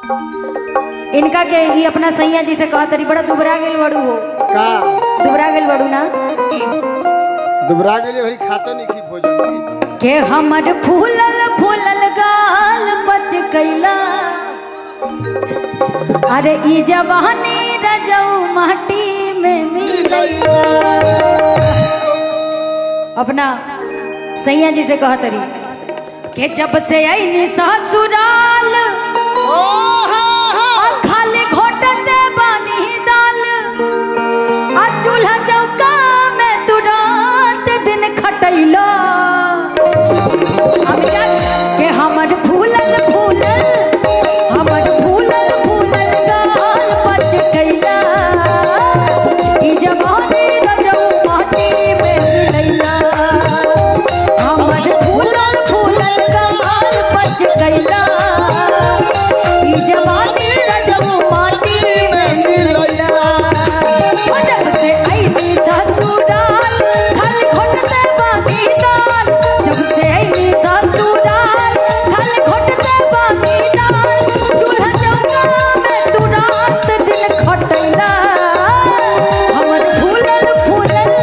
इनका के ये अपना सैया जी से कहा तरी बड़ा दुबरा गेल बड़ू हो का दुबरा गेल बड़ू ना दुबरा गेली हरी खाता नहीं की भोजन के हमर फूलल फूलल गाल बच कैला अरे ई जवानी रजऊ माटी में मिलैला अपना सैया जी से कहा तरी के जब से आई ससुराल खाली घोटते बानी दाल आ चूल्हा चौका में तू रात दिन खटैला के हमर फूलल फूलल हमर फूलल फूलल गाल बच गइला ई जवानी रजऊ माटी में मिलैला हमर फूलल फूलल गाल बच गइला ई जवानी रजऊ माटी में मिलैला जब से आई ससुराल खाली घोटते बानी दाल जब से आई ससुराल खाली घोटते बानी दाल चूल्हा चौका में तू रात दिन खटैला हमर फूलल फूलल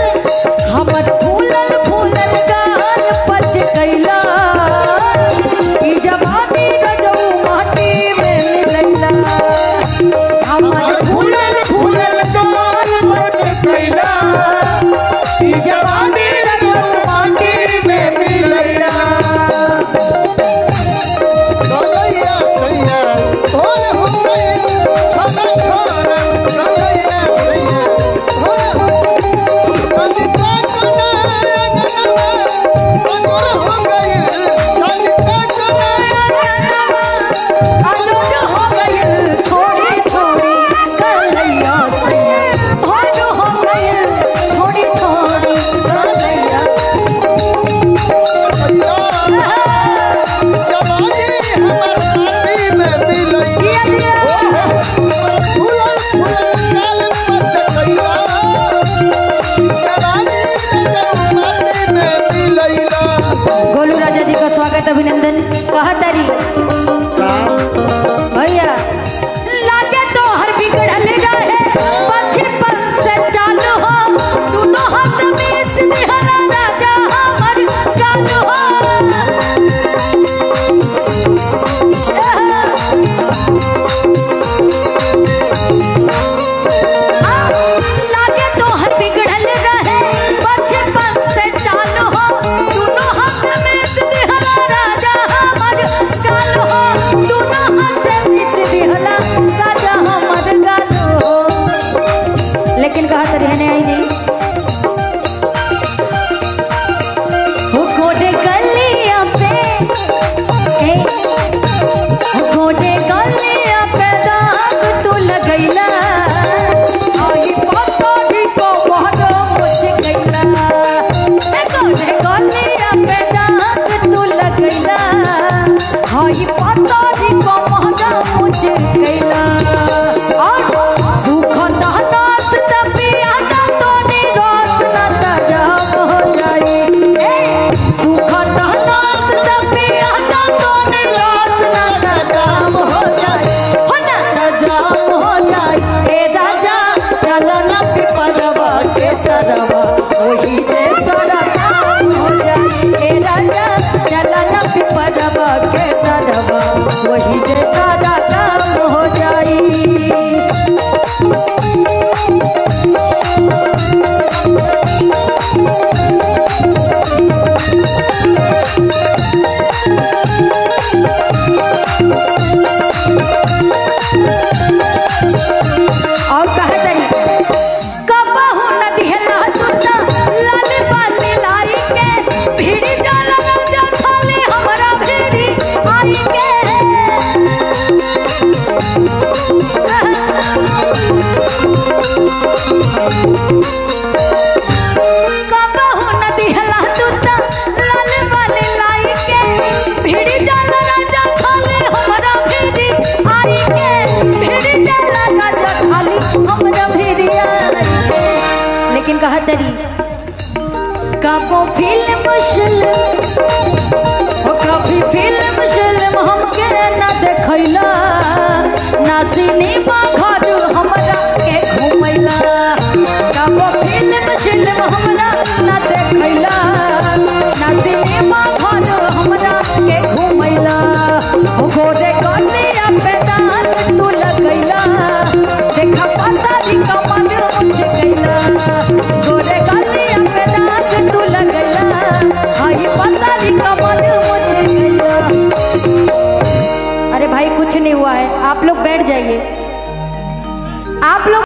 गाल बच गइला ई जवानी रजऊ माटी में मिलैला हमर फूलल फूलल गाल बच गइला ई जवानी रजऊ माटी में मिलैला सैया सैया होले हो गए छोटा छोरा सैया सैया होले हो कंदी का अगर हो गए कंदी का अजोड़ हो गइल छोड़ी छोड़ी कलैया सैया भोर हो गइल छोड़ी छोड़ी कलैया जवानी हमर माटी में मिलई दिया दिया फूलल फूलल गाल बच गइला जवानी रजऊ माटी में मिलैला गोलू राजा जी का स्वागत अभिनंदन कहा तारी भैया लागे तो हर बिगड़ल रहे बचपन से चालू हो दोनों हाथ बीच दिहला राजा हमर चालू हो लागे तो हर बिगड़ल रहे बचपन से चालू हो दोनों हाथ बीच दिहला राजा हमर चालू हो दोनों हाथ बीच दिहला राजा हमर चालू हो लेकिन कहा तरी है नहीं आई नहीं हो गोडे गलिया पे हो गोडे गलिया पे दाग तू लगैला आई पतोड़ी को बहुत मुझ गइला ए गोडे गलिया पे दाग तू लगैला आई पतोड़ी को बहुत मुझ गइला सुख दहनास तपिया तो निराश न तजाब हो जाए सुख दहनास तपिया तो निराश न तजाब हो जाए हो ना तजाब हो जाए ए राजा चलो न पिपरवा के तरवा वही जे तोरा काम हो जाए ए राजा चलो न पिपरवा के तरवा वही जे तोरा काम हो जाए और कहा तरी कबहू न दिहला तुता लाल बाली लाई के भीड़ी जाला राजा खाली हमरा भीड़ी आई के कबहू न दिहला तुता लाल बाली लाई के भीड़ी जाला राजा खाली हमरा भीड़ी आई के भीड़ी जाला राजा खाली हमरा भीड़ी आई के लेकिन कहा तरी कबो फिल्म कभी फिल्म हमके न देखैला आप लोग